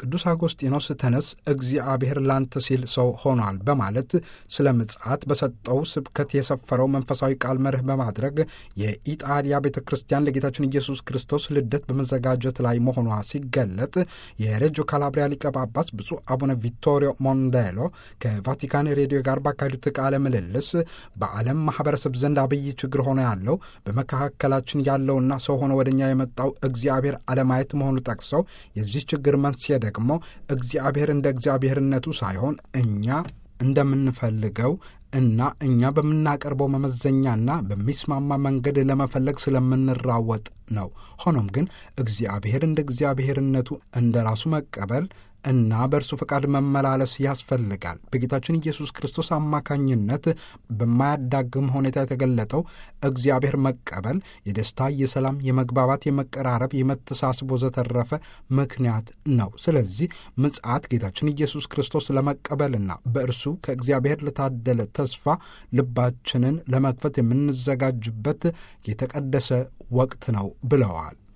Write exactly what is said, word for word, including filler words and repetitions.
ቅዱስ አጎስጢኖስ ተነስ እግዚአብሔር ላንተ ሲል ሰው ሆኗል በማለት ስለ ምጽአት በሰጠው ስብከት የሰፈረው መንፈሳዊ ቃል መርህ በማድረግ የኢጣሊያ ቤተ ክርስቲያን ለጌታችን ኢየሱስ ክርስቶስ ልደት በመዘጋጀት ላይ መሆኗ ሲገለጥ የሬጆ ካላብሪያ ሊቀ ጳጳስ ብፁዕ አቡነ ቪቶሪዮ ሞንዴሎ ከቫቲካን ሬዲዮ ጋር ባካሄዱት ቃለ ምልልስ በዓለም ማህበረሰብ ዘንድ አብይ ችግር ሆኖ ያለው በመካከላችን ያለውና ሰው ሆኖ ወደኛ የመጣው እግዚአብሔር አለማየት መሆኑ ጠቅሰው የዚህ ችግር መንስኤ ደግሞ እግዚአብሔር እንደ እግዚአብሔርነቱ ሳይሆን እኛ እንደምንፈልገው እና እኛ በምናቀርበው መመዘኛና በሚስማማ መንገድ ለመፈለግ ስለምንራወጥ ነው። ሆኖም ግን እግዚአብሔር እንደ እግዚአብሔርነቱ እንደ ራሱ መቀበል እና በእርሱ ፈቃድ መመላለስ ያስፈልጋል። በጌታችን ኢየሱስ ክርስቶስ አማካኝነት በማያዳግም ሁኔታ የተገለጠው እግዚአብሔር መቀበል የደስታ፣ የሰላም፣ የመግባባት፣ የመቀራረብ፣ የመተሳሰብ ወዘተረፈ ምክንያት ነው። ስለዚህ ምጽአት ጌታችን ኢየሱስ ክርስቶስ ለመቀበልና በእርሱ ከእግዚአብሔር ለታደለ ተስፋ ልባችንን ለመክፈት የምንዘጋጅበት የተቀደሰ ወቅት ነው ብለዋል።